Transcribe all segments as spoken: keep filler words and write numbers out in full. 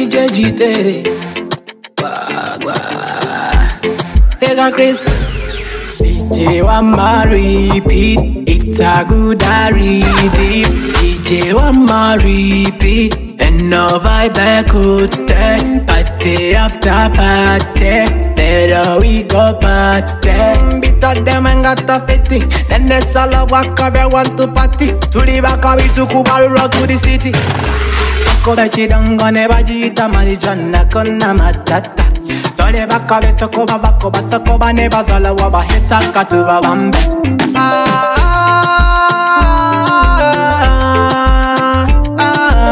D J Gitere. Wagwa. Vega Chris. D J Wama repeat. It's a good a repeat. D J Wama repeat. And no vibe I could take. Party after party. Later we go party. Beat up them and got a fitty. Then they solo walk up and want to party. To the back of it to Kubaru road to the city. Kobechi dongo neba jita malijana kona matata. Tole baka beto koba bako bato koba neba zala waba hita katuba wambe. Ah, ah,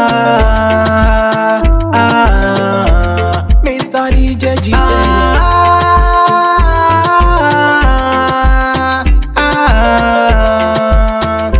ah, ah, Mister D J Gitere. Ah, ah,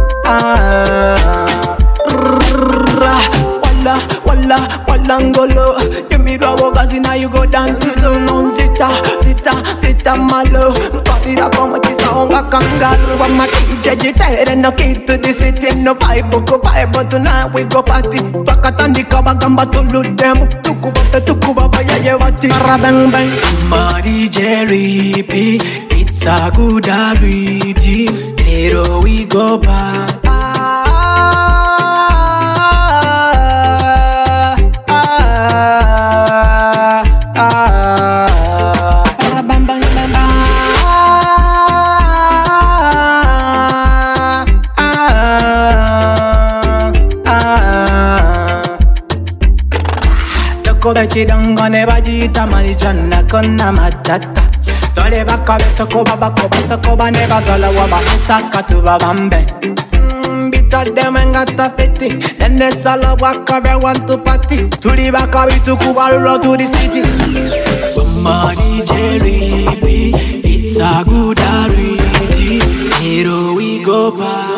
ah, Walla, walla, wallangolo. Give me the wogazi now you go down to the non zita, zita, zita malo. Party da come with this song a kangaroo. I'm a D J Gitere, no key to the city, no vibe, go vibe, but tonight we go party. Bakatandi kabagamba to loot them. Tukubata, tukubaba ya yewati. Karabang bang. My D J repeat, it's a good a redeem. Later we go party. Kobechi dongo neba jita malijana kona matata. Tole baka beto koba bako bato koba neba zala waba hita katuba wambe. Beat up them and got a fitty. Then they solo walk up and want to party. To the back of it to Kubaru road to the city. Wama D J repeat. It's a good a repeat. Here we go back.